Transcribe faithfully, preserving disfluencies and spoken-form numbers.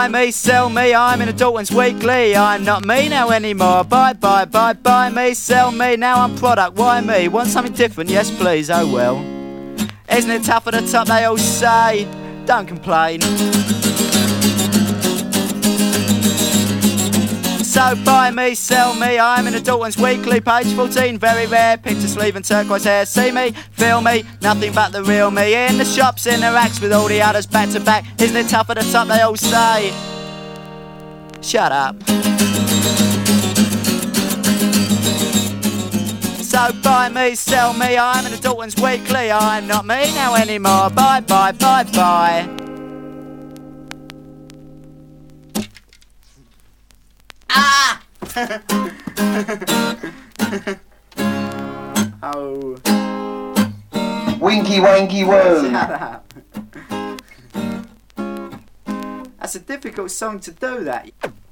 buy me, sell me, I'm in a Dalton's Weekly. I'm not me now anymore. Buy, buy, buy, buy me, sell me, now I'm product. Why me? Want something different? Yes please, oh well. Isn't it tough at the top, they all say? Don't complain. So buy me, sell me, I'm in a Dalton's Weekly. Page fourteen, very rare, picture sleeve and turquoise hair. See me, feel me, nothing but the real me. In the shops, in the racks with all the others back to back. Isn't it tough at the top, they all say? Shut up. So buy me, sell me, I'm in a Dalton's Weekly. I'm not me now anymore. Bye, bye, bye, bye. Ah! Oh. Winky wanky woo. Shut up. That's a difficult song to do, that.